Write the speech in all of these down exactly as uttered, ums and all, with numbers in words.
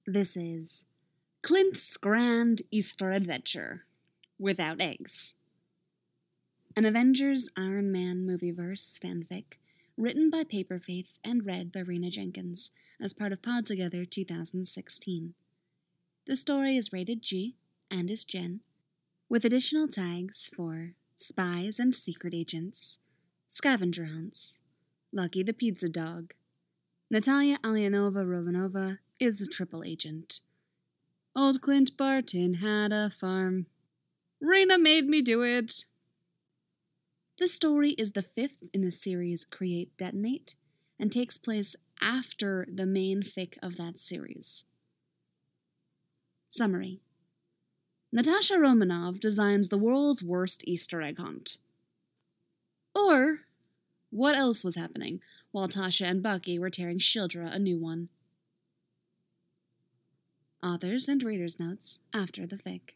This is Clint's Grand Easter Adventure without eggs. An Avengers Iron Man movieverse fanfic written by Paperfaith and read by Rena Jenkins as part of Pod Together two thousand sixteen. The story is rated G and is Gen, with additional tags for spies and secret agents, scavenger hunts, Lucky the Pizza Dog, Natalia Alianova Rovanova is a triple agent, Old Clint Barton had a farm, Rena made me do it. This story is the fifth in the series Create Detonate and takes place after the main fic of that series. Summary. Natasha Romanov designs the world's worst Easter egg hunt. Or, what else was happening while Tasha and Bucky were tearing Shildra a new one? Authors and readers' notes after the fic.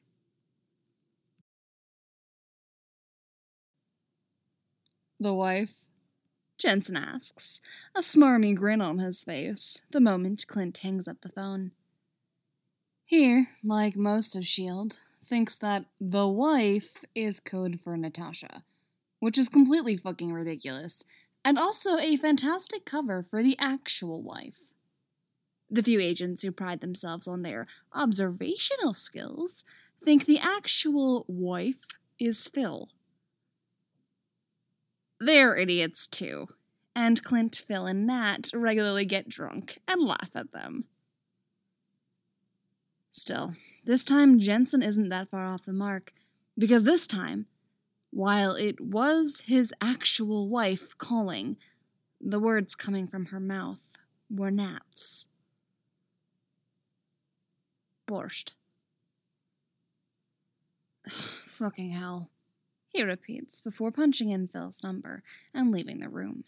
The wife? Jensen asks, a smarmy grin on his face, the moment Clint hangs up the phone. He, like most of S H I E L D, thinks that the wife is code for Natasha, which is completely fucking ridiculous, and also a fantastic cover for the actual wife. The few agents who pride themselves on their observational skills think the actual wife is Phil. They're idiots too, and Clint, Phil, and Nat regularly get drunk and laugh at them. Still, this time Jensen isn't that far off the mark, because this time, while it was his actual wife calling, the words coming from her mouth were Nat's. Borscht. Fucking hell, he repeats before punching in Phil's number and leaving the room.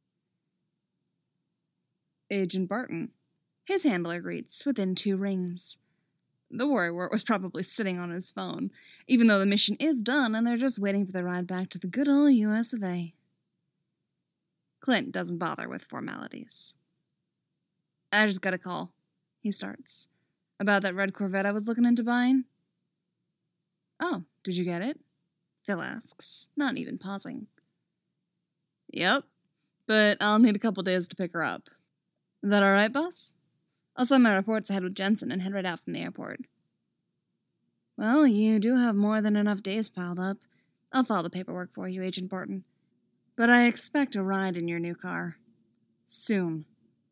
Agent Barton. His handler greets within two rings. The worrywart was probably sitting on his phone, even though the mission is done and they're just waiting for the ride back to the good old U S of A. Clint doesn't bother with formalities. I just got a call, he starts, about that red Corvette I was looking into buying. Oh, did you get it? Phil asks, not even pausing. Yep, but I'll need a couple days to pick her up. That all right, boss? I'll send my reports ahead with Jensen and head right out from the airport. Well, you do have more than enough days piled up. I'll file the paperwork for you, Agent Barton. But I expect a ride in your new car. Soon.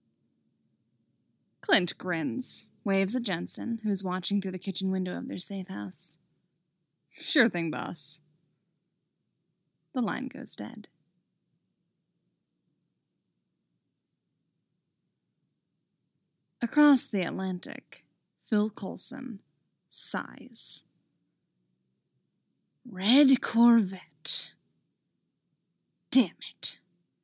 Clint grins, waves at Jensen, who's watching through the kitchen window of their safe house. Sure thing, boss. The line goes dead. Across the Atlantic, Phil Coulson sighs. Red Corvette. Damn it.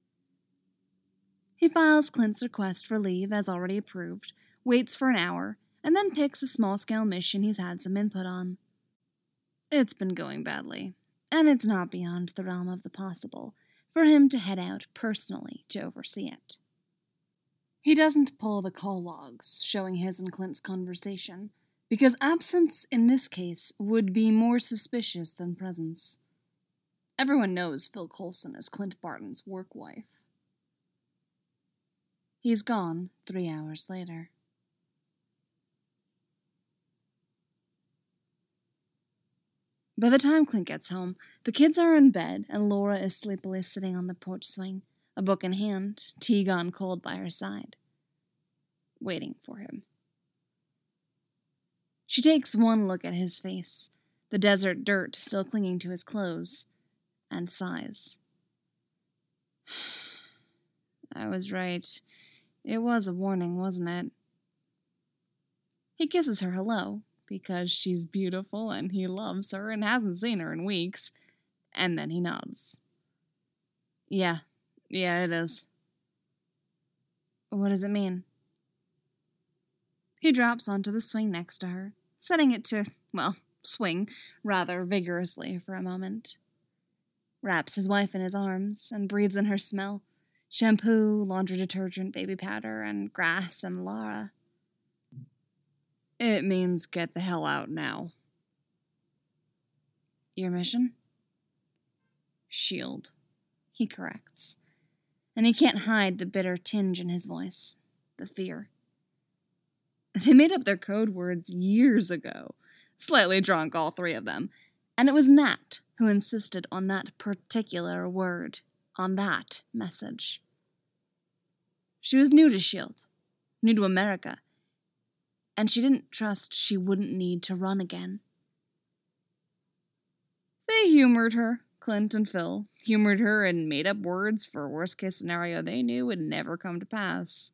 He files Clint's request for leave as already approved, waits for an hour, and then picks a small-scale mission he's had some input on. It's been going badly, and it's not beyond the realm of the possible for him to head out personally to oversee it. He doesn't pull the call logs showing his and Clint's conversation, because absence in this case would be more suspicious than presence. Everyone knows Phil Coulson as Clint Barton's work wife. He's gone three hours later. By the time Clint gets home, the kids are in bed and Laura is sleepily sitting on the porch swing, a book in hand, tea gone cold by her side, waiting for him. She takes one look at his face, the desert dirt still clinging to his clothes, and sighs. I was right. It was a warning, wasn't it? He kisses her hello, because she's beautiful and he loves her and hasn't seen her in weeks, and then he nods. Yeah, yeah, it is. What does it mean? He drops onto the swing next to her, setting it to, well, swing rather vigorously for a moment. Wraps his wife in his arms and breathes in her smell, shampoo, laundry detergent, baby powder, and grass and Lara. It means get the hell out now. Your mission? Shield, he corrects. And he can't hide the bitter tinge in his voice, the fear. They made up their code words years ago, slightly drunk, all three of them, and it was Nat who insisted on that particular word, on that message. She was new to Shield, new to America, and she didn't trust she wouldn't need to run again. They humored her, Clint and Phil, humored her and made up words for a worst-case scenario they knew would never come to pass.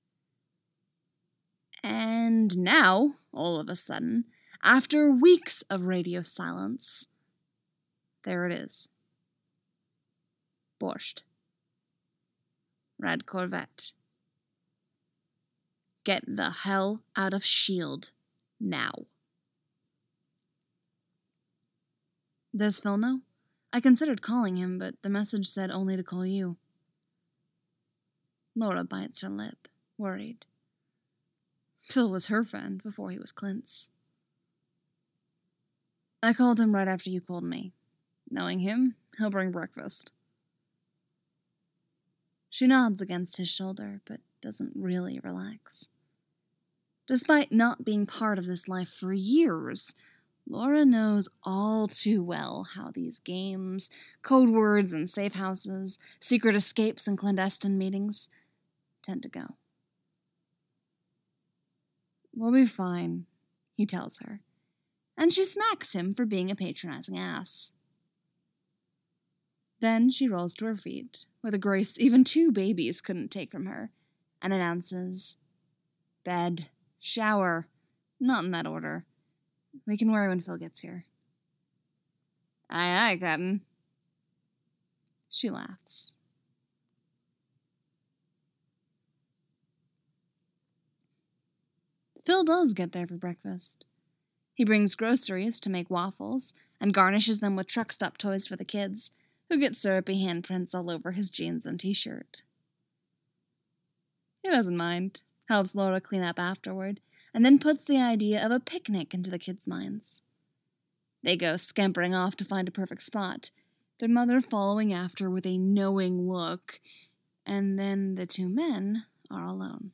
And now, all of a sudden, after weeks of radio silence, there it is. Borscht. Red Corvette. Get the hell out of Shield now. Does Phil know? I considered calling him, but the message said only to call you. Laura bites her lip, worried. Phil was her friend before he was Clint's. I called him right after you called me. Knowing him, he'll bring breakfast. She nods against his shoulder, but doesn't really relax. Despite not being part of this life for years, Laura knows all too well how these games, code words and safe houses, secret escapes and clandestine meetings tend to go. We'll be fine, he tells her, and she smacks him for being a patronizing ass. Then she rolls to her feet, with a grace even two babies couldn't take from her, and announces, Bed, shower, not in that order. We can worry when Phil gets here. Aye, aye, Captain. She laughs. Phil does get there for breakfast. He brings groceries to make waffles and garnishes them with truck stop toys for the kids, who get syrupy handprints all over his jeans and t-shirt. He doesn't mind, helps Laura clean up afterward, and then puts the idea of a picnic into the kids' minds. They go scampering off to find a perfect spot, their mother following after with a knowing look, and then the two men are alone.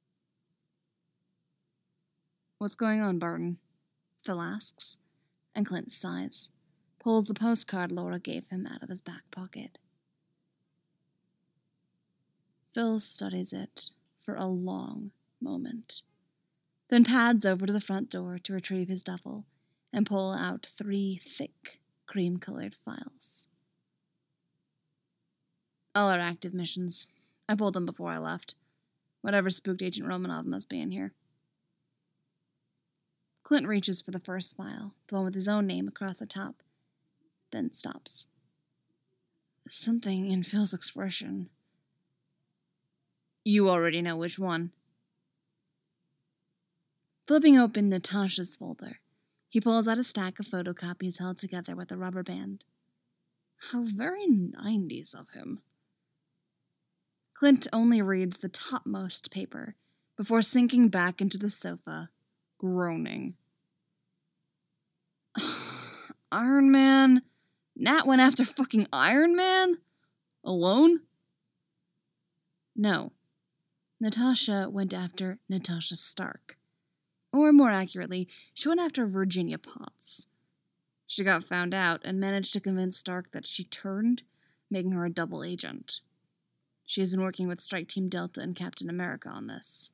What's going on, Barton? Phil asks, and Clint sighs, pulls the postcard Laura gave him out of his back pocket. Phil studies it for a long moment, then pads over to the front door to retrieve his duffel and pull out three thick, cream-colored files. All our active missions. I pulled them before I left. Whatever spooked Agent Romanov must be in here. Clint reaches for the first file, the one with his own name across the top, then stops. Something in Phil's expression. You already know which one. Flipping open Natasha's folder, he pulls out a stack of photocopies held together with a rubber band. How very nineties of him. Clint only reads the topmost paper before sinking back into the sofa, groaning. Iron Man? Nat went after fucking Iron Man? Alone? No. Natasha went after Natasha Stark. Or more accurately, she went after Virginia Potts. She got found out and managed to convince Stark that she turned, making her a double agent. She has been working with Strike Team Delta and Captain America on this.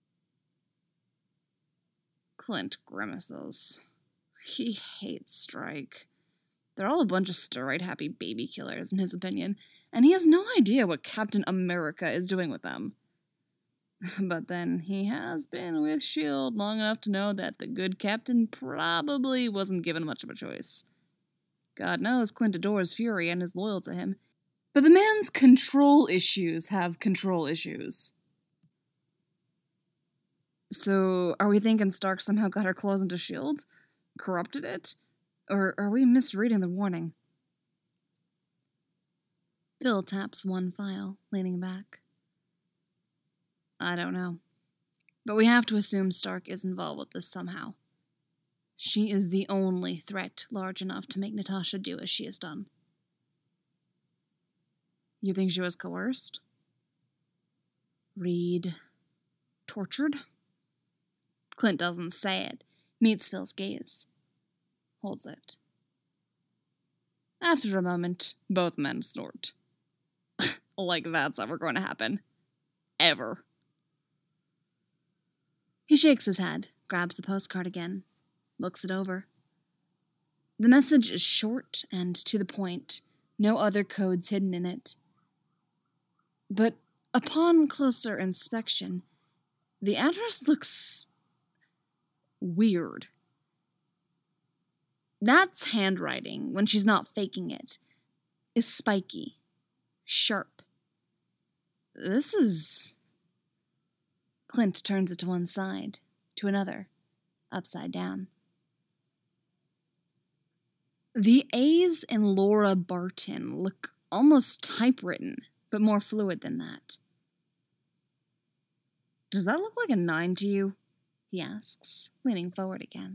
Clint grimaces. He hates Strike. They're all a bunch of steroid-happy baby killers, in his opinion, and he has no idea what Captain America is doing with them. But then he has been with S H I E L D long enough to know that the good captain probably wasn't given much of a choice. God knows Clint adores Fury and is loyal to him, but the man's control issues have control issues. So, are we thinking Stark somehow got her claws into S H I E L D? Corrupted it? Or are we misreading the warning? Phil taps one file, leaning back. I don't know. But we have to assume Stark is involved with this somehow. She is the only threat large enough to make Natasha do as she has done. You think she was coerced? Reed tortured? Clint doesn't say it, meets Phil's gaze, holds it. After a moment, both men snort. Like that's ever going to happen. Ever. He shakes his head, grabs the postcard again, looks it over. The message is short and to the point, no other codes hidden in it. But upon closer inspection, the address looks weird. Nat's handwriting, when she's not faking it, is spiky, sharp. This is... Clint turns it to one side, to another, upside down. The A's in Laura Barton look almost typewritten, but more fluid than that. Does that look like a nine to you? He asks, leaning forward again.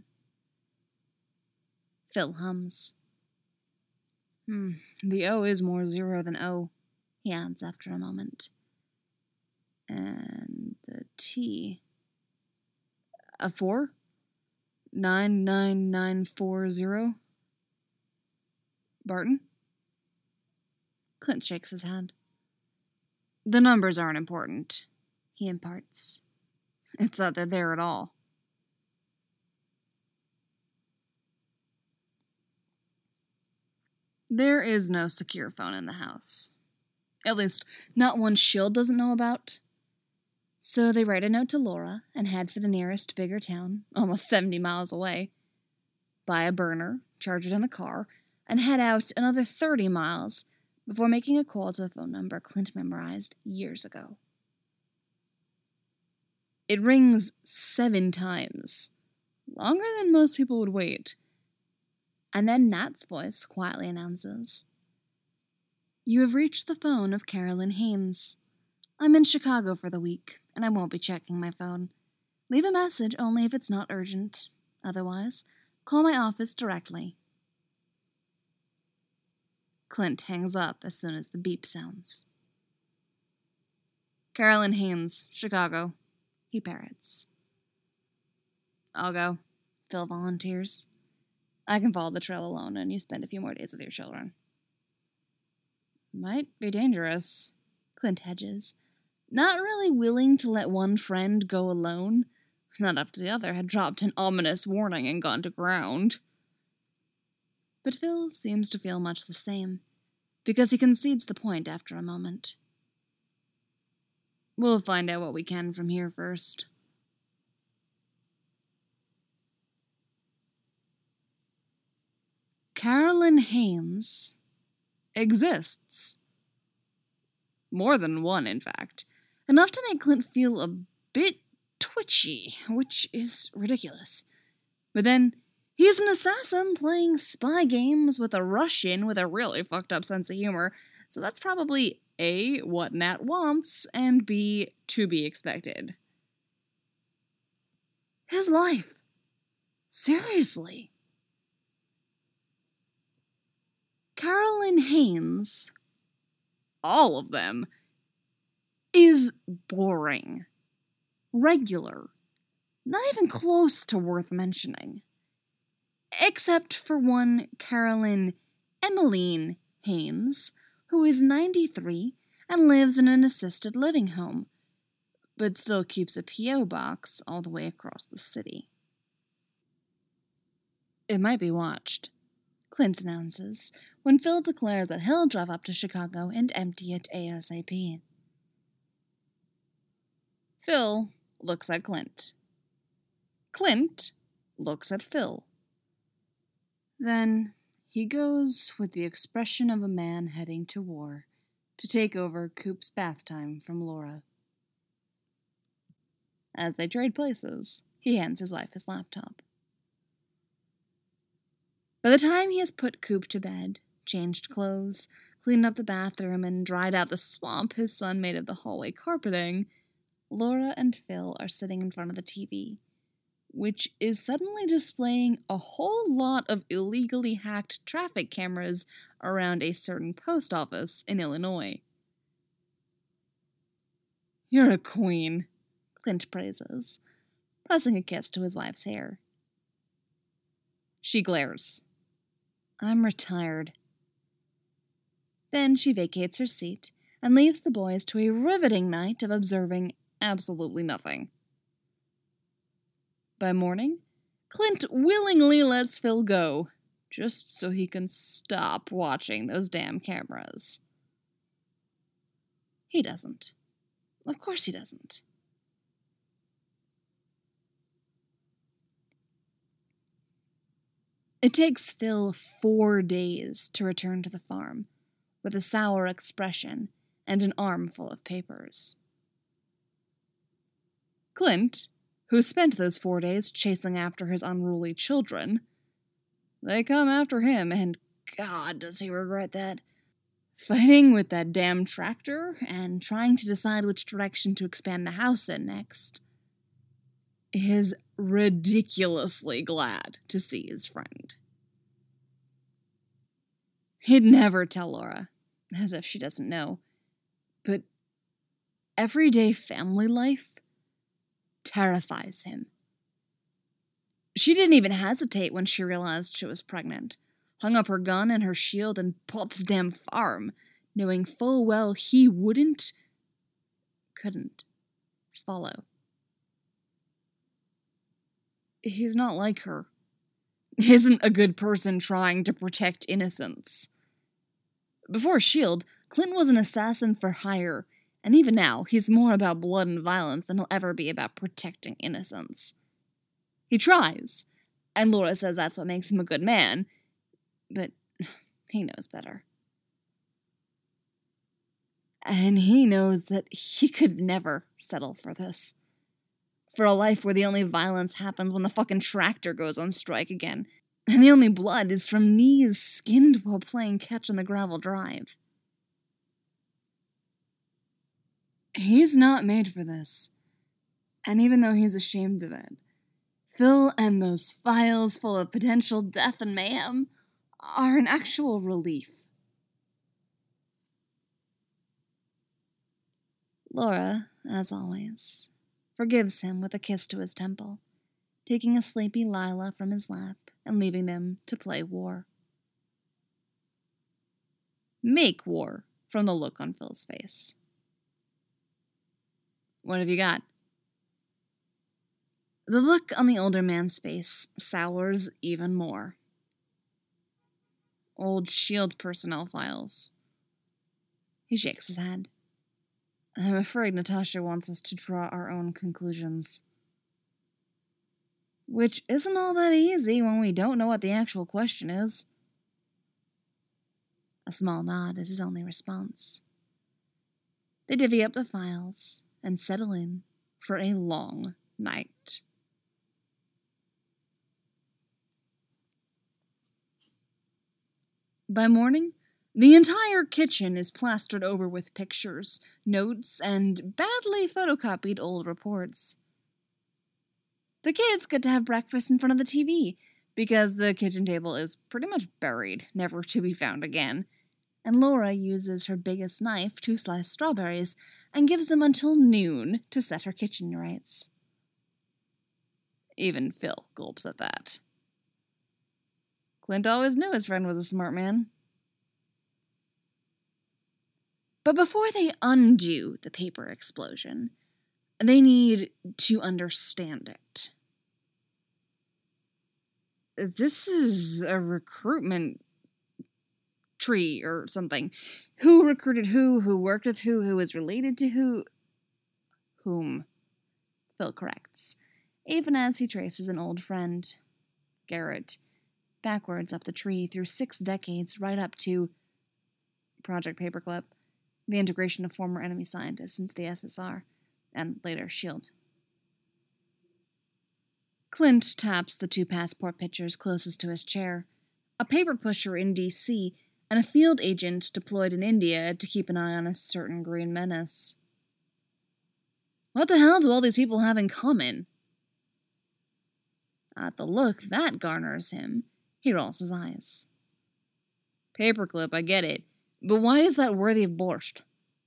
Phil hums. Hmm, the O is more zero than O, he adds after a moment. And the T. A four? Nine nine nine four zero? Barton? Clint shakes his head. The numbers aren't important, he imparts. It's that they're there at all. There is no secure phone in the house. At least, not one Shield doesn't know about. So they write a note to Laura and head for the nearest bigger town, almost seventy miles away. Buy a burner, charge it in the car, and head out another thirty miles before making a call to a phone number Clint memorized years ago. It rings seven times, longer than most people would wait. And then Nat's voice quietly announces, "You have reached the phone of Carolyn Haynes. I'm in Chicago for the week, and I won't be checking my phone. Leave a message only if it's not urgent. Otherwise, call my office directly." Clint hangs up as soon as the beep sounds. "Carolyn Haynes, Chicago," he parrots. "I'll go," Phil volunteers. "I can follow the trail alone, and you spend a few more days with your children." "Might be dangerous," Clint hedges, not really willing to let one friend go alone, not after the other had dropped an ominous warning and gone to ground. But Phil seems to feel much the same, because he concedes the point after a moment. "We'll find out what we can from here first." Carolyn Haynes exists. More than one, in fact. Enough to make Clint feel a bit twitchy, which is ridiculous. But then, he's an assassin playing spy games with a Russian with a really fucked up sense of humor, so that's probably A, what Nat wants, and B, to be expected. His life. Seriously. Carolyn Haynes, all of them, is boring, regular, not even close to worth mentioning. Except for one Carolyn Emmeline Haynes, who is ninety-three and lives in an assisted living home, but still keeps a P O box all the way across the city. "It might be watched," Clint announces, when Phil declares that he'll drive up to Chicago and empty it ASAP. Phil looks at Clint. Clint looks at Phil. Then he goes with the expression of a man heading to war to take over Coop's bath time from Laura. As they trade places, he hands his wife his laptop. By the time he has put Coop to bed, changed clothes, cleaned up the bathroom, and dried out the swamp his son made of the hallway carpeting, Laura and Phil are sitting in front of the T V, which is suddenly displaying a whole lot of illegally hacked traffic cameras around a certain post office in Illinois. "You're a queen," Clint praises, pressing a kiss to his wife's hair. She glares. "I'm retired." Then she vacates her seat and leaves the boys to a riveting night of observing absolutely nothing. By morning, Clint willingly lets Phil go, just so he can stop watching those damn cameras. He doesn't. Of course he doesn't. It takes Phil four days to return to the farm, with a sour expression and an armful of papers. Clint, who spent those four days chasing after his unruly children, they come after him, and God, does he regret that. Fighting with that damn tractor and trying to decide which direction to expand the house in next. Is ridiculously glad to see his friend. He'd never tell Laura, as if she doesn't know, but everyday family life terrifies him. She didn't even hesitate when she realized she was pregnant, hung up her gun and her shield and bought this damn farm, knowing full well he wouldn't, couldn't, follow. He's not like her. Isn't a good person trying to protect innocence. Before S H I E L D, Clint was an assassin for hire, and even now, he's more about blood and violence than he'll ever be about protecting innocence. He tries, and Laura says that's what makes him a good man, but he knows better. And he knows that he could never settle for this. For a life where the only violence happens when the fucking tractor goes on strike again, and the only blood is from knees skinned while playing catch on the gravel drive. He's not made for this. And even though he's ashamed of it, Phil and those files full of potential death and mayhem are an actual relief. Laura, as always, forgives him with a kiss to his temple, taking a sleepy Lila from his lap and leaving them to play war. Make war, from the look on Phil's face. "What have you got?" The look on the older man's face sours even more. "Old S H I E L D personnel files." He shakes his head. "I'm afraid Natasha wants us to draw our own conclusions." Which isn't all that easy when we don't know what the actual question is. A small nod is his only response. They divvy up the files and settle in for a long night. By morning, the entire kitchen is plastered over with pictures, notes, and badly photocopied old reports. The kids get to have breakfast in front of the T V, because the kitchen table is pretty much buried, never to be found again, and Laura uses her biggest knife to slice strawberries and gives them until noon to set her kitchen rights. Even Phil gulps at that. Clint always knew his friend was a smart man. But before they undo the paper explosion, they need to understand it. This is a recruitment tree or something. Who recruited who, who worked with who, who is related to who? Whom? Phil corrects, even as he traces an old friend, Garrett, backwards up the tree through six decades right up to Project Paperclip, the integration of former enemy scientists into the S S R, and later S H I E L D. Clint taps the two passport pictures closest to his chair, a paper pusher in D C, and a field agent deployed in India to keep an eye on a certain green menace. What the hell do all these people have in common? At the look that garners him, he rolls his eyes. Paperclip, I get it, but why is that worthy of borscht?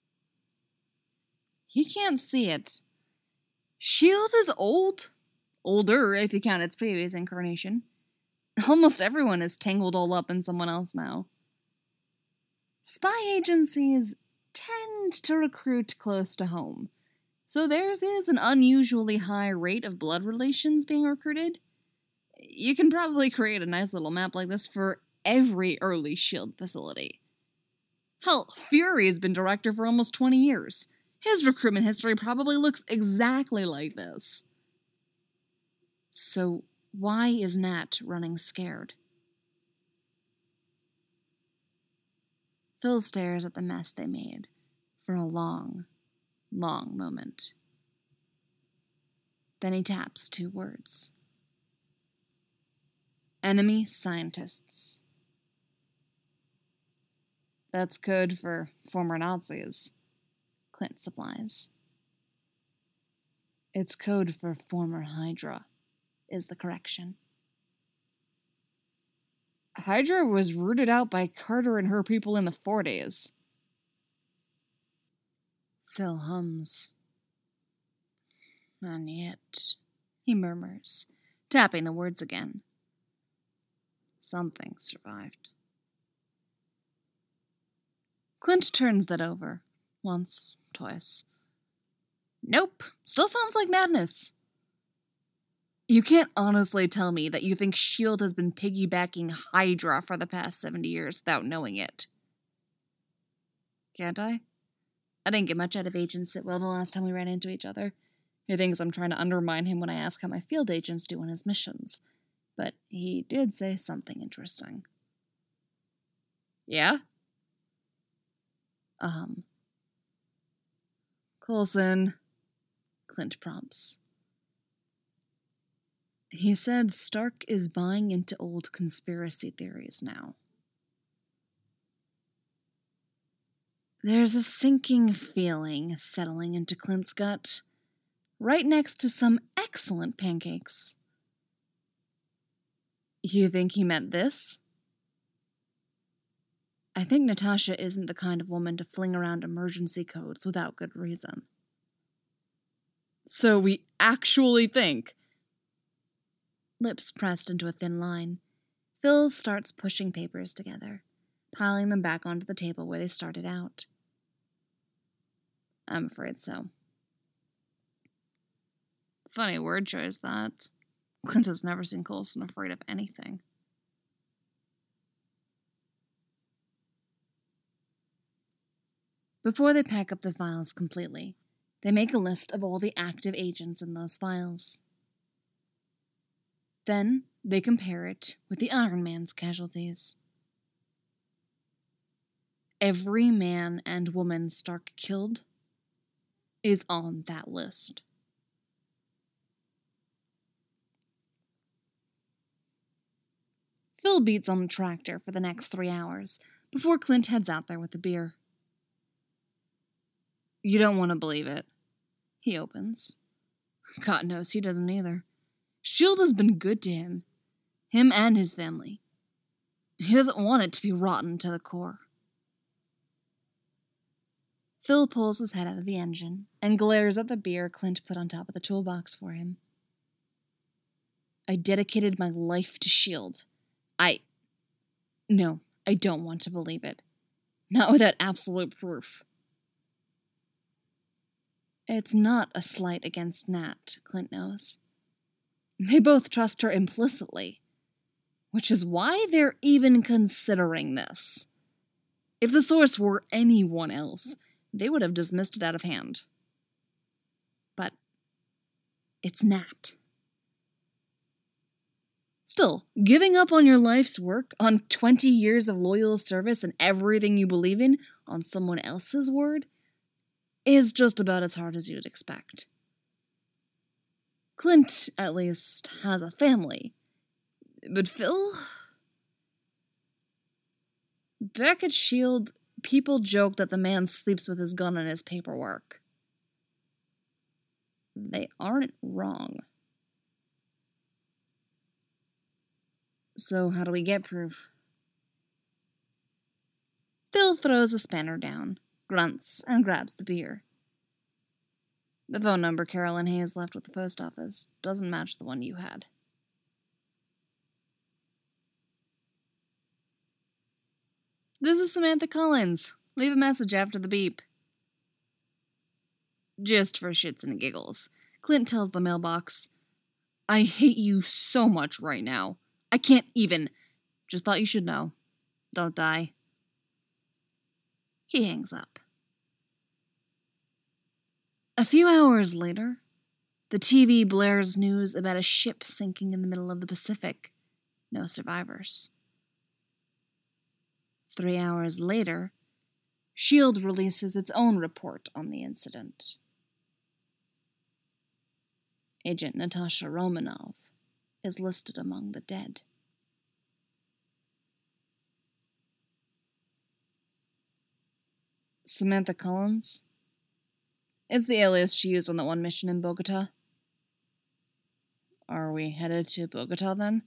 He can't see it. Shield is old. Older, if you count its previous incarnation. Almost everyone is tangled all up in someone else now. Spy agencies tend to recruit close to home, so theirs is an unusually high rate of blood relations being recruited. You can probably create a nice little map like this for every early SHIELD facility. Hell, Fury's been director for almost twenty years. His recruitment history probably looks exactly like this. So why is Nat running scared? Phil stares at the mess they made for a long, long moment. Then he taps two words. Enemy scientists. That's code for former Nazis, Clint supplies. It's code for former Hydra, is the correction. Hydra was rooted out by Carter and her people in the forties. Phil hums. And yet, he murmurs, tapping the words again. Something survived. Clint turns that over. Once, twice. Nope, still sounds like madness. You can't honestly tell me that you think SHIELD has been piggybacking Hydra for the past seventy years without knowing it. Can't I? I didn't get much out of Agent Sitwell the last time we ran into each other. He thinks I'm trying to undermine him when I ask how my field agents do on his missions. But he did say something interesting. Yeah? Um. Coulson, Clint prompts. He said Stark is buying into old conspiracy theories now. There's a sinking feeling settling into Clint's gut, right next to some excellent pancakes. You think he meant this? I think Natasha isn't the kind of woman to fling around emergency codes without good reason. So we actually think... Lips pressed into a thin line, Phil starts pushing papers together, piling them back onto the table where they started out. I'm afraid so. Funny word choice, that. Clint has never seen Coulson afraid of anything. Before they pack up the files completely, they make a list of all the active agents in those files. Then, they compare it with the Iron Man's casualties. Every man and woman Stark killed is on that list. Phil beats on the tractor for the next three hours before Clint heads out there with the beer. You don't want to believe it. He opens. God knows he doesn't either. SHIELD has been good to him. Him and his family. He doesn't want it to be rotten to the core. Phil pulls his head out of the engine and glares at the beer Clint put on top of the toolbox for him. I dedicated my life to SHIELD. I... No, I don't want to believe it. Not without absolute proof. It's not a slight against Nat, Clint knows. They both trust her implicitly, which is why they're even considering this. If the source were anyone else, they would have dismissed it out of hand. But it's Nat. Still, giving up on your life's work, on twenty years of loyal service and everything you believe in, on someone else's word, is just about as hard as you'd expect. Clint, at least, has a family. But Phil? Back at SHIELD, people joke that the man sleeps with his gun and his paperwork. they aren't wrong. So how do we get proof? Phil throws a spanner down, grunts, and grabs the beer. The phone number Carolyn Hayes left with the post office doesn't match the one you had. This is Samantha Collins. Leave a message after the beep. Just for shits and giggles, Clint tells the mailbox, I hate you so much right now. I can't even. Just thought you should know. Don't die. He hangs up. A few hours later, the T V blares news about a ship sinking in the middle of the Pacific. No survivors. Three hours later, S H I E L D releases its own report on the incident. Agent Natasha Romanov is listed among the dead. Samantha Collins? It's the alias she used on that one mission in Bogota. Are we headed to Bogota then?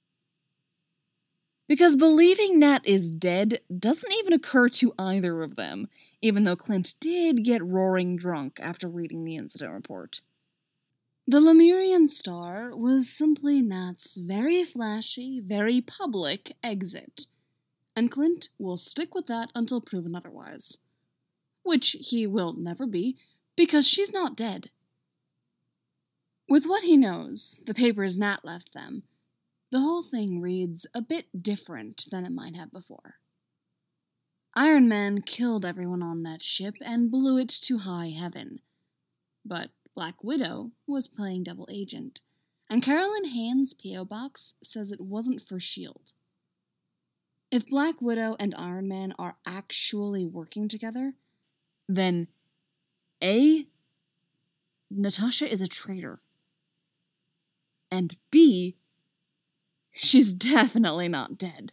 Because believing Nat is dead doesn't even occur to either of them, even though Clint did get roaring drunk after reading the incident report. The Lemurian Star was simply Nat's very flashy, very public exit, and Clint will stick with that until proven otherwise. Which he will never be, because she's not dead. With what he knows, the papers Nat left them, the whole thing reads a bit different than it might have before. Iron Man killed everyone on that ship and blew it to high heaven. But Black Widow was playing double agent, and Carolyn Haynes' P O box says it wasn't for S H I E L D. If Black Widow and Iron Man are actually working together, then A, Natasha is a traitor, and B, she's definitely not dead.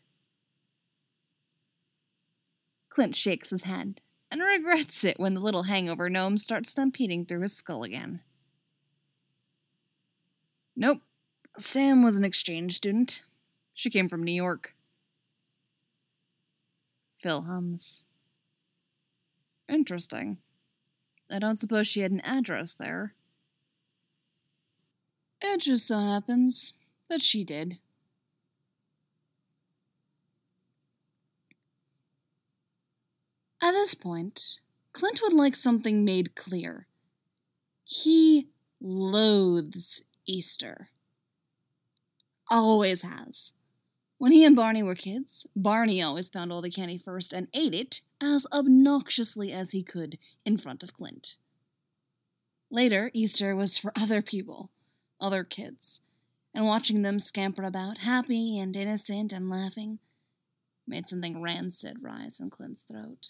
Clint shakes his head and regrets it when the little hangover gnome starts stampeding through his skull again. Nope, Sam was an exchange student. She came from New York. Phil hums. Interesting. I don't suppose she had an address there. It just so happens that she did. At this point, Clint would like something made clear. He loathes Easter. Always has. When he and Barney were kids, Barney always found all the candy first and ate it as obnoxiously as he could in front of Clint. Later, Easter was for other people, other kids, and watching them scamper about, happy and innocent and laughing, made something rancid rise in Clint's throat.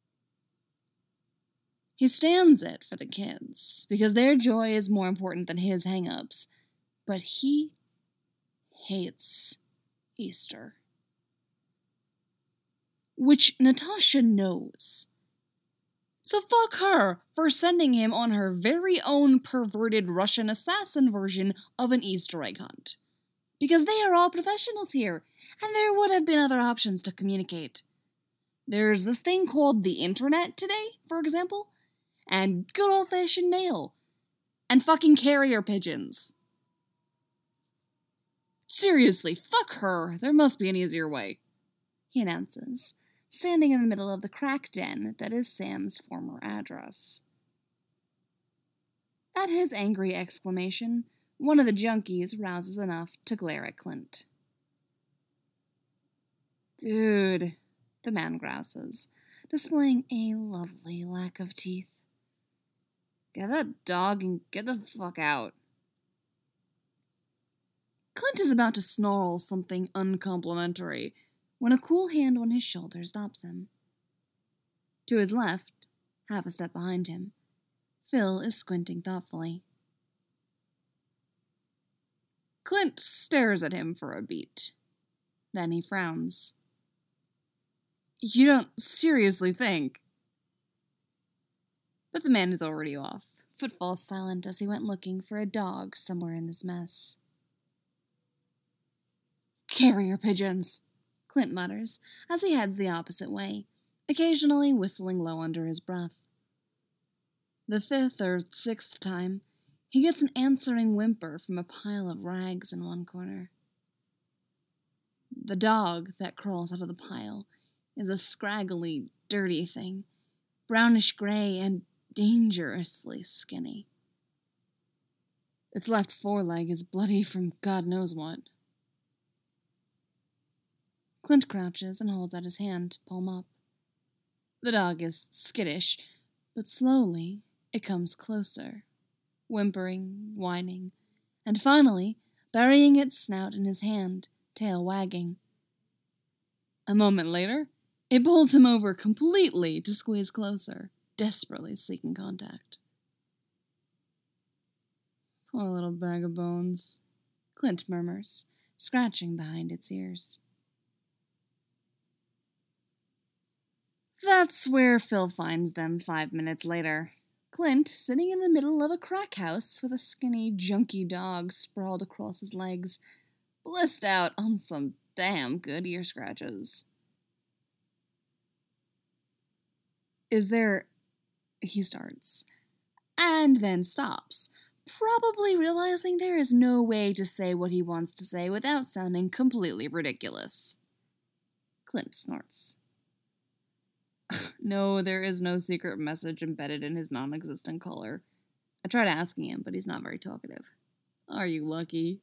He stands it for the kids, because their joy is more important than his hang-ups, but he hates Easter. Which Natasha knows. So fuck her for sending him on her very own perverted Russian assassin version of an Easter egg hunt. Because they are all professionals here, and there would have been other options to communicate. There's this thing called the internet today, for example, and good old-fashioned mail, and fucking carrier pigeons. Seriously, fuck her. There must be an easier way, he announces, standing in the middle of the crack den that is Sam's former address. At his angry exclamation, one of the junkies rouses enough to glare at Clint. Dude, the man grouses, displaying a lovely lack of teeth. Get that dog and get the fuck out. Clint is about to snarl something uncomplimentary when a cool hand on his shoulder stops him. To his left, half a step behind him, Phil is squinting thoughtfully. Clint stares at him for a beat. Then he frowns. You don't seriously think? But the man is already off, footfalls silent as he went looking for a dog somewhere in this mess. "Carrier pigeons," Clint mutters as he heads the opposite way, occasionally whistling low under his breath. The fifth or sixth time, he gets an answering whimper from a pile of rags in one corner. The dog that crawls out of the pile is a scraggly, dirty thing, brownish-gray and dangerously skinny. Its left foreleg is bloody from God knows what. Clint crouches and holds out his hand, palm up. The dog is skittish, but slowly it comes closer, whimpering, whining, and finally burying its snout in his hand, tail wagging. A moment later, it pulls him over completely to squeeze closer, desperately seeking contact. "Poor little bag of bones," Clint murmurs, scratching behind its ears. That's where Phil finds them five minutes later. Clint sitting in the middle of a crack house with a skinny, junky dog sprawled across his legs, blissed out on some damn good ear scratches. "Is there..." he starts, and then stops, probably realizing there is no way to say what he wants to say without sounding completely ridiculous. Clint snorts. No, there is no secret message embedded in his non-existent collar. I tried asking him, but he's not very talkative. Are you lucky?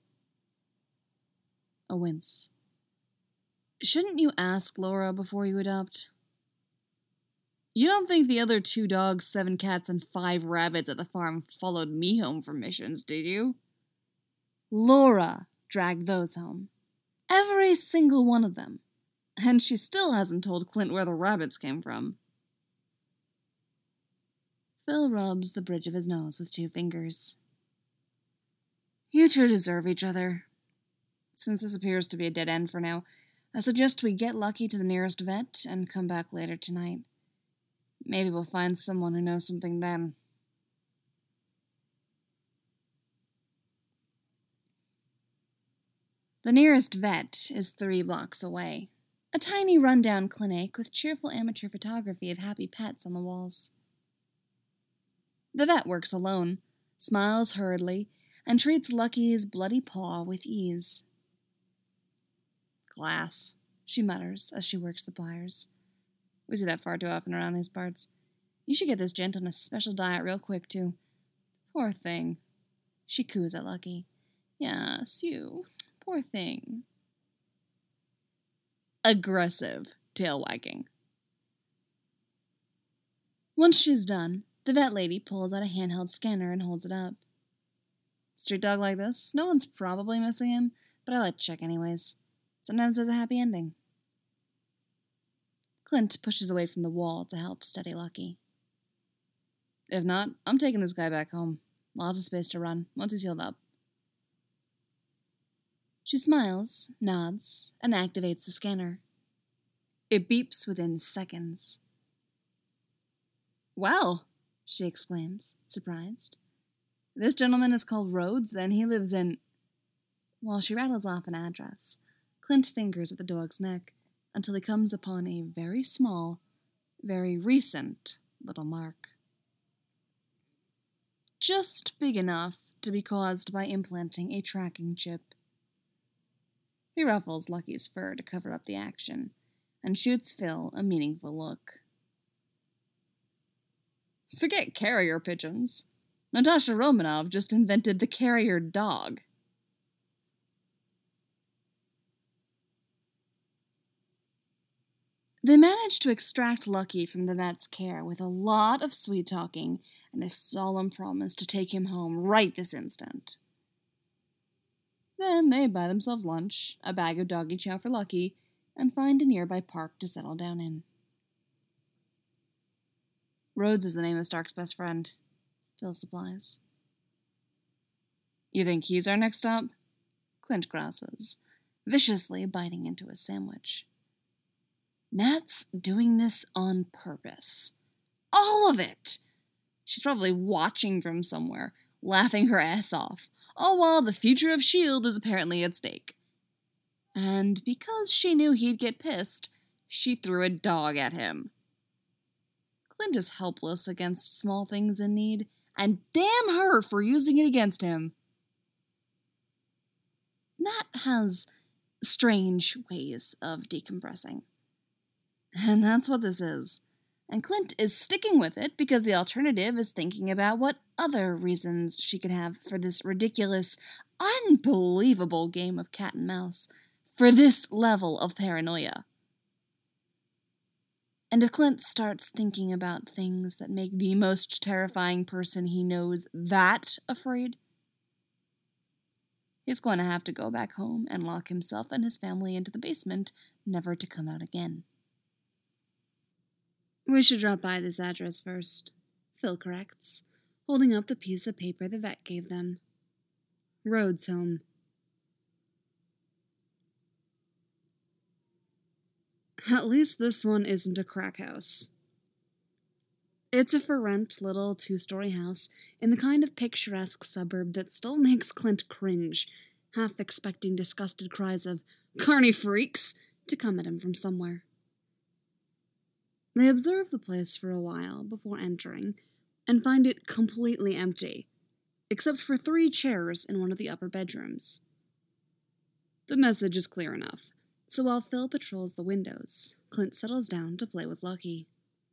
A wince. Shouldn't you ask Laura before you adopt? You don't think the other two dogs, seven cats, and five rabbits at the farm followed me home from missions, did you? Laura dragged those home. Every single one of them. And she still hasn't told Clint where the rabbits came from. Phil rubs the bridge of his nose with two fingers. You two deserve each other. Since this appears to be a dead end for now, I suggest we get Lucky to the nearest vet and come back later tonight. Maybe we'll find someone who knows something then. The nearest vet is three blocks away. A tiny rundown clinic with cheerful amateur photography of happy pets on the walls. The vet works alone, smiles hurriedly, and treats Lucky's bloody paw with ease. Glass, she mutters as she works the pliers. We see that far too often around these parts. You should get this gent on a special diet real quick, too. Poor thing. She coos at Lucky. Yes, you. Poor thing. Aggressive tail wagging. Once she's done, the vet lady pulls out a handheld scanner and holds it up. Street dog like this, no one's probably missing him, but I like to check anyways. Sometimes there's a happy ending. Clint pushes away from the wall to help steady Lucky. If not, I'm taking this guy back home. Lots of space to run, once he's healed up. She smiles, nods, and activates the scanner. It beeps within seconds. Well, she exclaims, surprised. This gentleman is called Rhodes, and he lives in... While she rattles off an address, Clint fingers at the dog's neck until he comes upon a very small, very recent little mark. Just big enough to be caused by implanting a tracking chip. He ruffles Lucky's fur to cover up the action, and shoots Phil a meaningful look. Forget carrier pigeons. Natasha Romanov just invented the carrier dog. They managed to extract Lucky from the vet's care with a lot of sweet-talking and a solemn promise to take him home right this instant. Then they buy themselves lunch, a bag of doggy chow for Lucky, and find a nearby park to settle down in. Rhodes is the name of Stark's best friend, Phil supplies. You think he's our next stop? Clint grouses, viciously biting into his sandwich. Nat's doing this on purpose. All of it! She's probably watching from somewhere, laughing her ass off, all while the future of S H I E L D is apparently at stake. And because she knew he'd get pissed, she threw a dog at him. Clint is helpless against small things in need, and damn her for using it against him. Nat has strange ways of decompressing. And that's what this is. And Clint is sticking with it because the alternative is thinking about what other reasons she could have for this ridiculous, unbelievable game of cat and mouse, for this level of paranoia. And if Clint starts thinking about things that make the most terrifying person he knows that afraid, he's going to have to go back home and lock himself and his family into the basement, never to come out again. We should drop by this address first, Phil corrects, holding up the piece of paper the vet gave them. Rhodes' home. At least this one isn't a crack house. It's a for-rent little two-story house in the kind of picturesque suburb that still makes Clint cringe, half expecting disgusted cries of "Carny freaks!" to come at him from somewhere. They observe the place for a while before entering, and find it completely empty, except for three chairs in one of the upper bedrooms. The message is clear enough, so while Phil patrols the windows, Clint settles down to play with Lucky.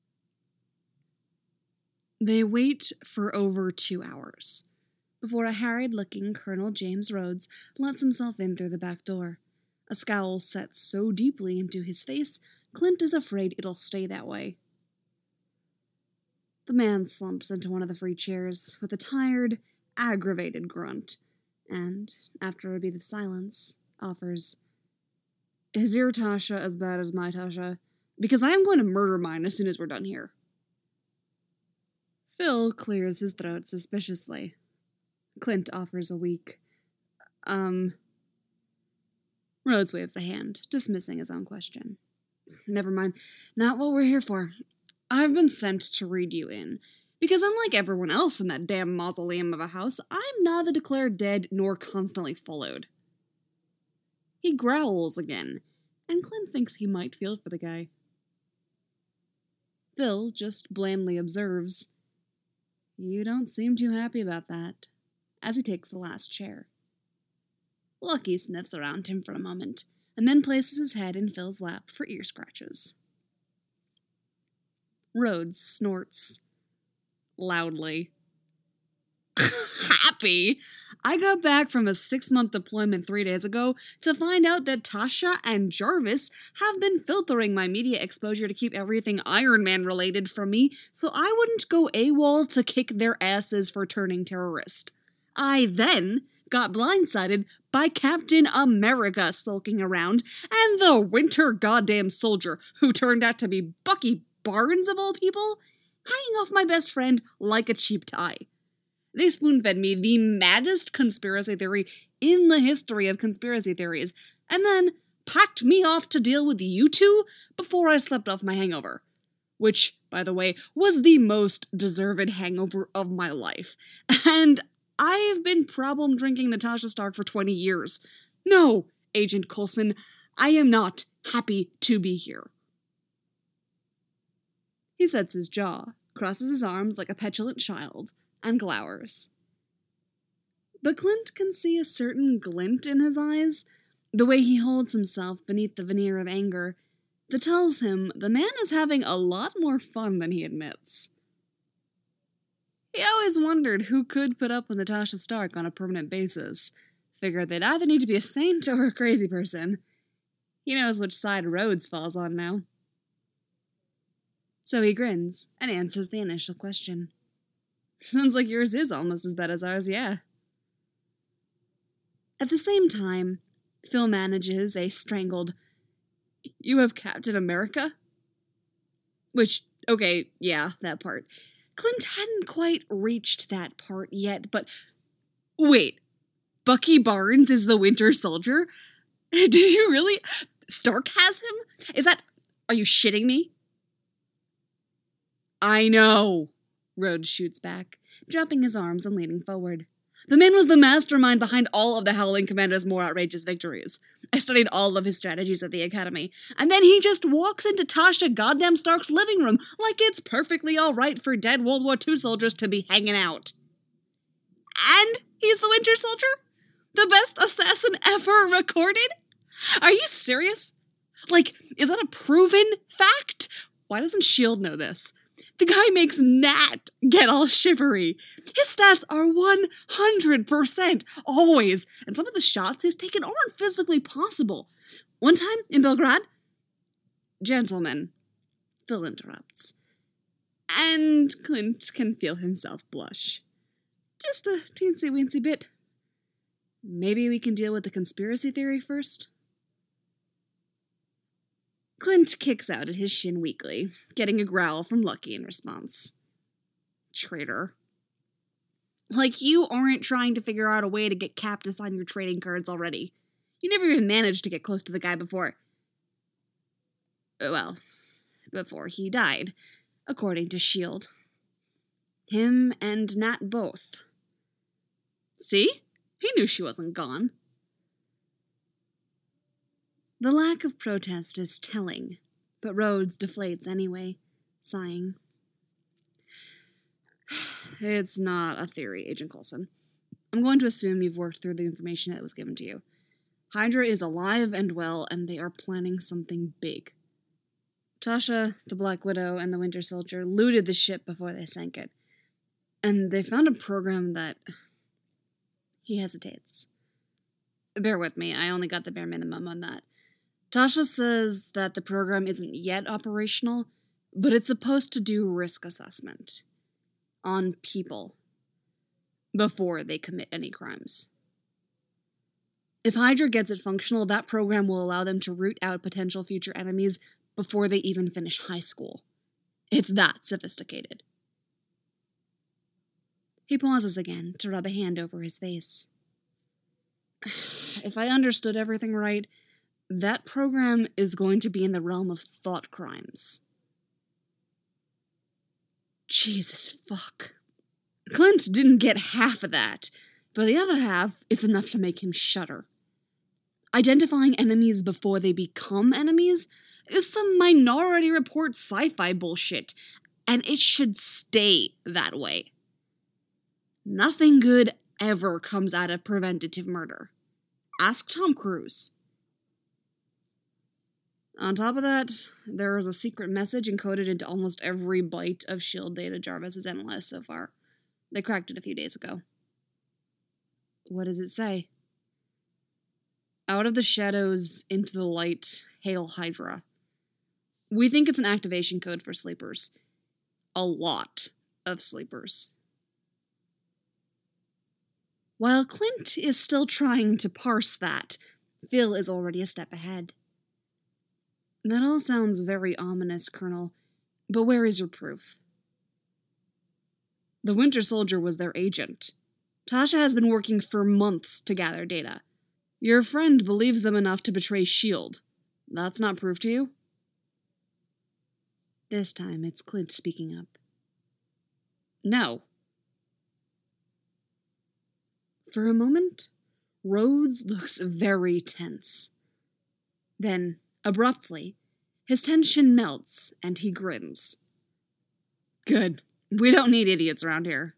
They wait for over two hours, before a harried-looking Colonel James Rhodes lets himself in through the back door, a scowl set so deeply into his face, Clint is afraid it'll stay that way. The man slumps into one of the free chairs with a tired, aggravated grunt, and, after a beat of silence, offers, "Is your Tasha as bad as my Tasha? Because I am going to murder mine as soon as we're done here." Phil clears his throat suspiciously. Clint offers a weak, um... Rhodes waves a hand, dismissing his own question. "Never mind. Not what we're here for. I've been sent to read you in, because unlike everyone else in that damn mausoleum of a house, I'm neither declared dead nor constantly followed." He growls again, and Clint thinks he might feel for the guy. Phil just blandly observes, "You don't seem too happy about that," as he takes the last chair. Lucky sniffs around him for a moment, and then places his head in Phil's lap for ear scratches. Rhodes snorts loudly. "Happy? I got back from a six-month deployment three days ago to find out that Tasha and Jarvis have been filtering my media exposure to keep everything Iron Man related from me so I wouldn't go AWOL to kick their asses for turning terrorist. I then got blindsided by Captain America sulking around and the Winter Goddamn Soldier, who turned out to be Bucky Barnes of all people, hanging off my best friend like a cheap tie. They spoon-fed me the maddest conspiracy theory in the history of conspiracy theories, and then packed me off to deal with you two before I slept off my hangover. Which, by the way, was the most deserved hangover of my life. And I've been problem drinking Natasha Stark for twenty years. No, Agent Coulson, I am not happy to be here." He sets his jaw, crosses his arms like a petulant child, and glowers. But Clint can see a certain glint in his eyes, the way he holds himself beneath the veneer of anger, that tells him the man is having a lot more fun than he admits. He always wondered who could put up with Natasha Stark on a permanent basis. Figured they'd either need to be a saint or a crazy person. He knows which side Rhodes falls on now. So he grins and answers the initial question. "Sounds like yours is almost as bad as ours, yeah." At the same time, Phil manages a strangled, "You have Captain America?" Which, okay, yeah, that part. Clint hadn't quite reached that part yet, but wait, Bucky Barnes is the Winter Soldier? Did you really? Stark has him? Is that, are you shitting me? I know. Rhodes shoots back, dropping his arms and leaning forward. The man was the mastermind behind all of the Howling Commando's more outrageous victories. I studied all of his strategies at the Academy, and then he just walks into Tasha goddamn Stark's living room like it's perfectly alright for dead World War Two soldiers to be hanging out. And he's the Winter Soldier? The best assassin ever recorded? Are you serious? Like, is that a proven fact? Why doesn't S H I E L D know this? The guy makes Nat get all shivery. His stats are one hundred percent, always, and some of the shots he's taken aren't physically possible. One time, in Belgrade... Gentlemen, Phil interrupts. And Clint can feel himself blush. Just a teensy-weensy bit. Maybe we can deal with the conspiracy theory first? Clint kicks out at his shin weakly, getting a growl from Lucky in response. Traitor. Like you aren't trying to figure out a way to get Cap to sign your trading cards already. You never even managed to get close to the guy before. Well, before he died, according to S H I E L D. Him and Nat both. See? He knew she wasn't gone. The lack of protest is telling, but Rhodes deflates anyway, sighing. It's not a theory, Agent Coulson. I'm going to assume you've worked through the information that was given to you. Hydra is alive and well, and they are planning something big. Tasha, the Black Widow, and the Winter Soldier looted the ship before they sank it. And they found a program that... He hesitates. Bear with me, I only got the bare minimum on that. Tasha says that the program isn't yet operational, but it's supposed to do risk assessment on people before they commit any crimes. If Hydra gets it functional, that program will allow them to root out potential future enemies before they even finish high school. It's that sophisticated. He pauses again to rub a hand over his face. If I understood everything right, that program is going to be in the realm of thought crimes. Jesus fuck. Clint didn't get half of that, but the other half, it's enough to make him shudder. Identifying enemies before they become enemies is some Minority Report sci-fi bullshit, and it should stay that way. Nothing good ever comes out of preventative murder. Ask Tom Cruise. On top of that, there is a secret message encoded into almost every byte of S H I E L D data Jarvis has analyzed so far. They cracked it a few days ago. What does it say? Out of the shadows, into the light, hail Hydra. We think it's an activation code for sleepers. A lot of sleepers. While Clint is still trying to parse that, Phil is already a step ahead. That all sounds very ominous, Colonel, but where is your proof? The Winter Soldier was their agent. Tasha has been working for months to gather data. Your friend believes them enough to betray S H I E L D. That's not proof to you? This time, it's Clint speaking up. No. For a moment, Rhodes looks very tense. Then, abruptly, his tension melts and he grins. Good. We don't need idiots around here.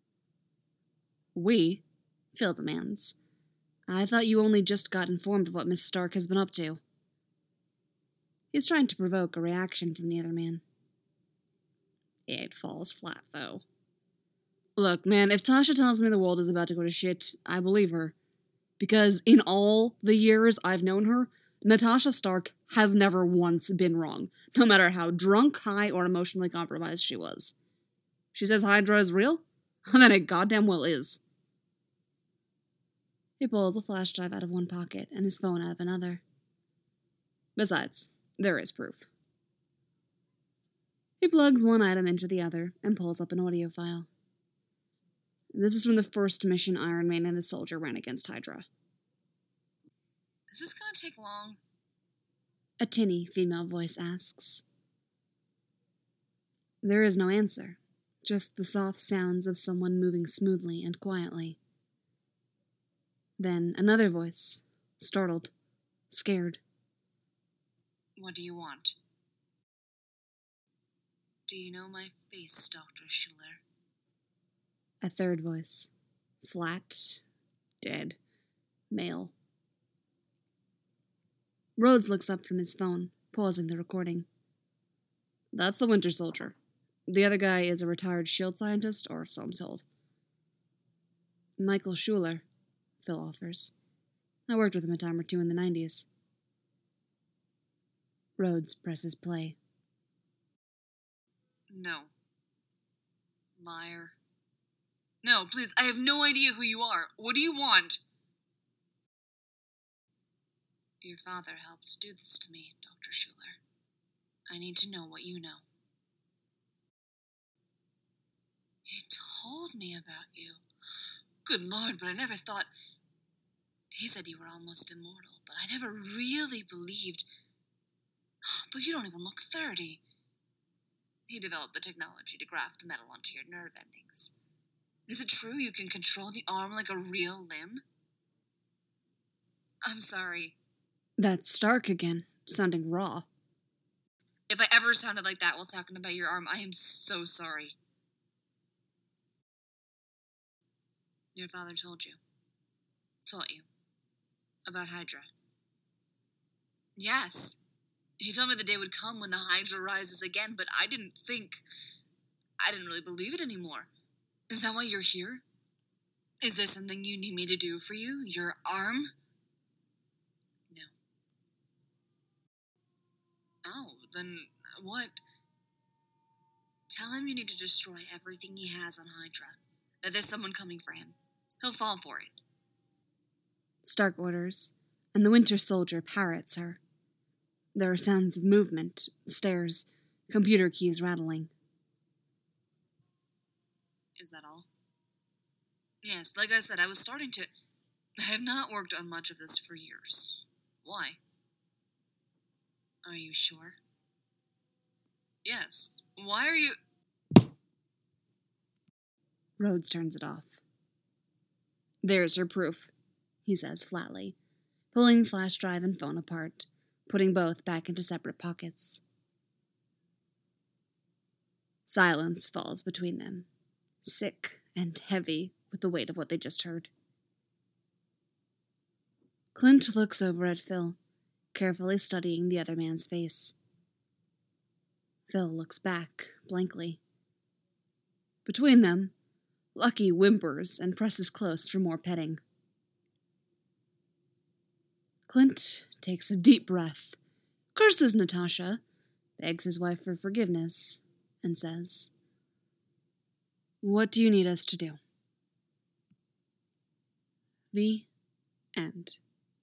We? Phil demands. I thought you only just got informed of what Miss Stark has been up to. He's trying to provoke a reaction from the other man. It falls flat, though. Look, man, if Tasha tells me the world is about to go to shit, I believe her. Because in all the years I've known her, Natasha Stark has never once been wrong, no matter how drunk, high, or emotionally compromised she was. She says Hydra is real? Then it goddamn well is. He pulls a flash drive out of one pocket and his phone out of another. Besides, there is proof. He plugs one item into the other and pulls up an audio file. This is from the first mission Iron Man and the Soldier ran against Hydra. Is this gonna take long? A tinny female voice asks. There is no answer, Just the soft sounds of someone moving smoothly and quietly. Then another voice, startled, scared. What do you want? Do you know my face, Doctor Schuler? A third voice, flat, dead, male. Rhodes looks up from his phone, pausing the recording. That's the Winter Soldier. The other guy is a retired SHIELD scientist, or so I'm told. Michael Schuler, Phil offers. I worked with him a time or two in the nineties. Rhodes presses play. No. Liar. No, please, I have no idea who you are. What do you want? Your father helped do this to me, Doctor Schuler. I need to know what you know. He told me about you. Good Lord, but I never thought... He said you were almost immortal, but I never really believed... But you don't even look thirty. He developed the technology to graft the metal onto your nerve endings. Is it true you can control the arm like a real limb? I'm sorry. That's Stark again, sounding raw. If I ever sounded like that while talking about your arm, I am so sorry. Your father told you. Taught you. About Hydra. Yes. He told me the day would come when the Hydra rises again, but I didn't think... I didn't really believe it anymore. Is that why you're here? Is there something you need me to do for you? Your arm? No. Oh, then what? Tell him you need to destroy everything he has on Hydra. That there's someone coming for him. He'll fall for it. Stark orders, and the Winter Soldier parrots her. There are sounds of movement, stairs, computer keys rattling. Is that all? Yes, like I said, I was starting to... I have not worked on much of this for years. Why? Are you sure? Yes. Why are you... Rhodes turns it off. There's her proof, he says flatly, pulling flash drive and phone apart, putting both back into separate pockets. Silence falls between them, sick and heavy with the weight of what they just heard. Clint looks over at Phil, carefully studying the other man's face. Phil looks back, blankly. Between them, Lucky whimpers and presses close for more petting. Clint takes a deep breath, curses Natasha, begs his wife for forgiveness, and says, "What do you need us to do?" The end.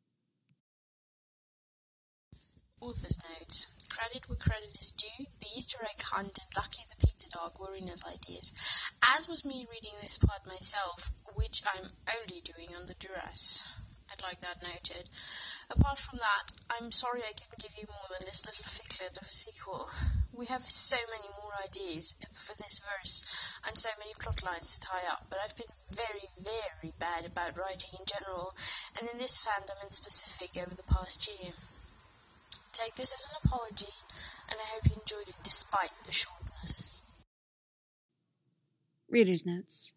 Author's note. Credit where credit is due, the Easter egg hunt and Lucky the Pizza Dog were Ina's ideas, as was me reading this part myself, which I'm only doing under duress. I'd like that noted. Apart from that, I'm sorry I couldn't give you more than this little ficlet of a sequel. We have so many more ideas for this verse, and so many plot lines to tie up, but I've been very, very bad about writing in general, and in this fandom in specific over the past year. Take this as an apology, and I hope you enjoyed it despite the shortness. Reader's notes.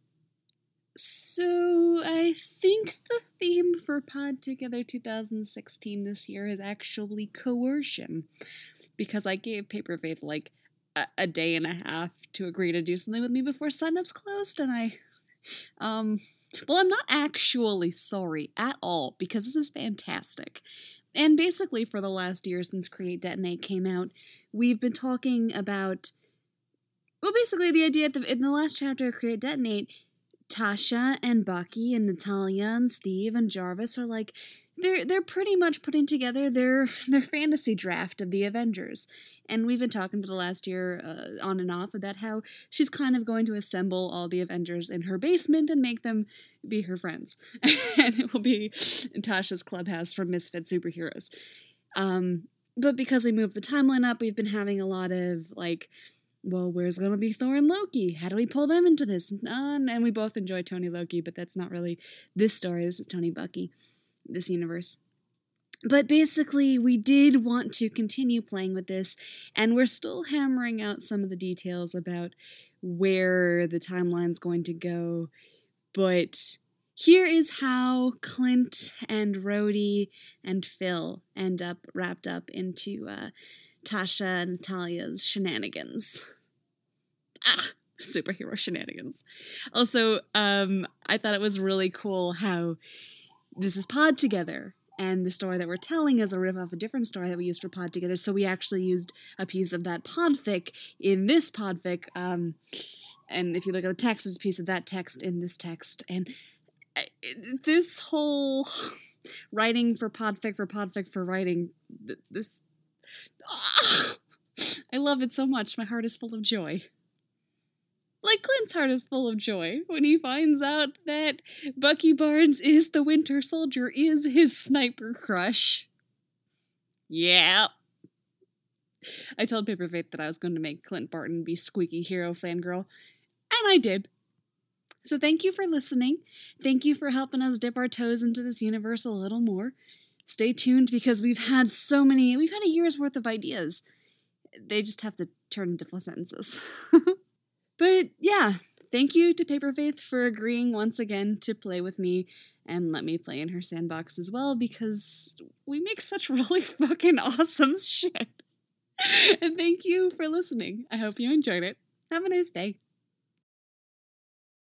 So, I think the theme for Pod Together twenty sixteen this year is actually coercion, because I gave Paper Faith like a, a day and a half to agree to do something with me before signups closed, and I, um, well, I'm not actually sorry at all, because this is fantastic. And basically, for the last year since Create Detonate came out, we've been talking about, well, basically the idea that in the last chapter of Create Detonate, Tasha and Bucky and Natalia and Steve and Jarvis are like, they're they're pretty much putting together their their fantasy draft of the Avengers. And we've been talking for the last year uh, on and off about how she's kind of going to assemble all the Avengers in her basement and make them be her friends. And it will be Tasha's clubhouse for misfit superheroes. Um, but because we moved the timeline up, we've been having a lot of, like, well, where's going to be Thor and Loki? How do we pull them into this? Uh, and we both enjoy Tony Loki, but that's not really this story. This is Tony Bucky, this universe. But basically, we did want to continue playing with this, and we're still hammering out some of the details about where the timeline's going to go. But here is how Clint and Rhodey and Phil end up wrapped up into uh, Tasha and Natalia's shenanigans. Ah, superhero shenanigans. Also, um, I thought it was really cool how this is Pod Together, and the story that we're telling is a riff off a different story that we used for Pod Together, so we actually used a piece of that podfic in this podfic, um, and if you look at the text, it's a piece of that text in this text, and this whole writing for podfic for podfic for writing, this, oh, I love it so much, my heart is full of joy. Like Clint's heart is full of joy when he finds out that Bucky Barnes is the Winter Soldier, is his sniper crush. Yeah. I told Paper Faith that I was going to make Clint Barton be squeaky hero fangirl, and I did. So thank you for listening. Thank you for helping us dip our toes into this universe a little more. Stay tuned because we've had so many, we've had a year's worth of ideas. They just have to turn into full sentences. But yeah, thank you to Paper Faith for agreeing once again to play with me and let me play in her sandbox as well, because we make such really fucking awesome shit. And thank you for listening. I hope you enjoyed it. Have a nice day.